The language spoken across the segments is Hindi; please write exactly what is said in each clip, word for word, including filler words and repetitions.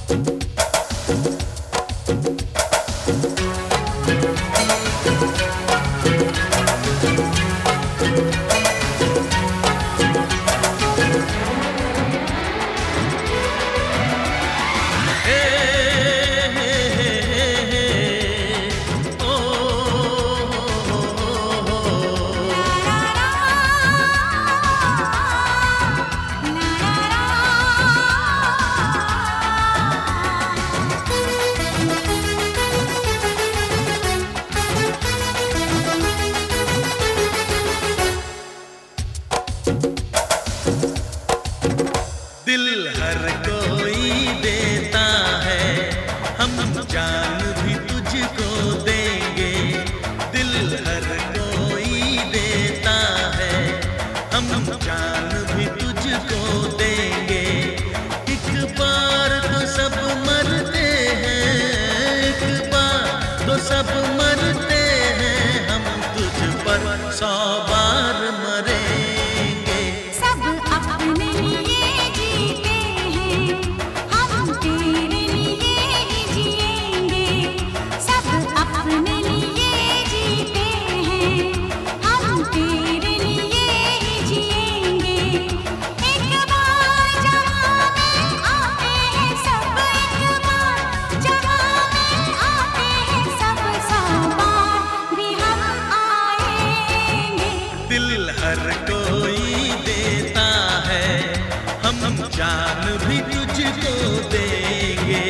दिल हर कोई देता है, हम जान भी तुझको देंगे। दिल हर कोई देता है, हम जान भी तुझको देंगे। एक बार तो सब मरते हैं, एक बार तो सब मरते हैं, हम तुझ पर सौ बार मरेंगे। सब अपने लिए जीते हैं, हम तेरे लिए ही जिएंगे। सब अपने लिए जीते हैं, हम तेरे लिए ही जिएंगे। एक बार जहाँ में आते हैं सब, एक बार जहाँ में आते हैं सब, सौ बार भी हम आएंगे। दिल हर कोई देता है, हम जान भी तुझको देंगे।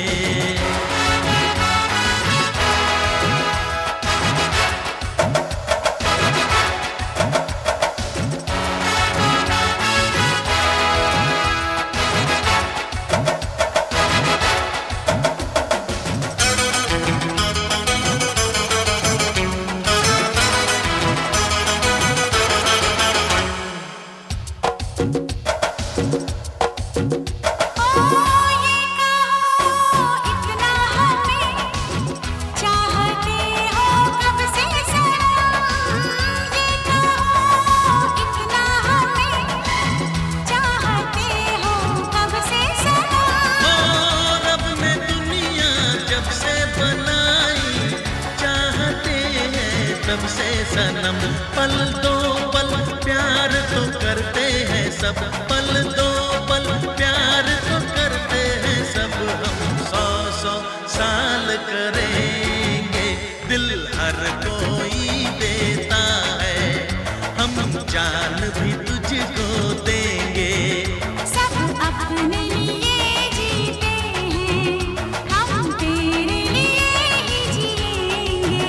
तब से सनम पल दो पल प्यार तो करते हैं सब, पल दो पल प्यार तो करते हैं सब। हम सौ सौ साल करेंगे, दिल हर कोई देता है, हम जान भी तुझको देंगे। सब अपने लिए जीते हैं, हम तेरे लिए ही जिएंगे।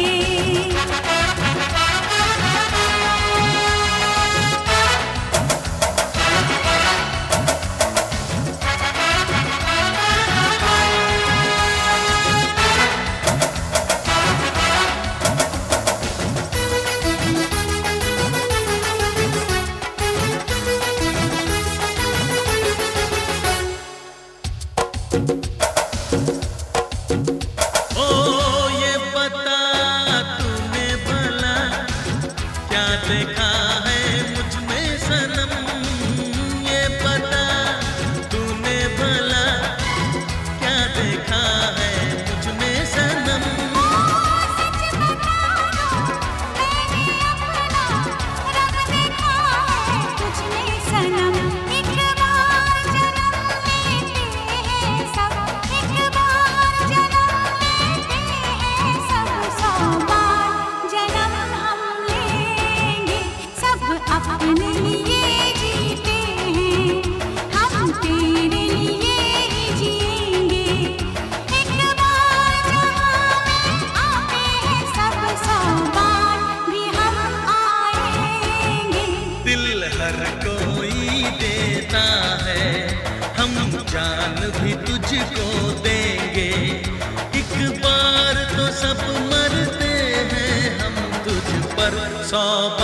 ओ ये बता तूने भला क्या देखा है मुझ में सनम, ये बता तूने भला क्या देखा है मुझ में सनम। सच बताओ मैंने अपना रब देखा है तुझ में सनम। एक बार जन्म लेते हैं सब, एक बार जन्म लेते हैं सब, सौ बार जन्म हम लेंगे। सब अपने लिए जीते हैं, हम तेरे लिए ही जिएंगे। एक बार जहाँ में आते हैं सब, सौ बार भी हम आएंगे। दिल हर कोई देता है, हम जान भी तुझको देंगे। एक बार तो सब मरते हैं, हम तुझ पर सौ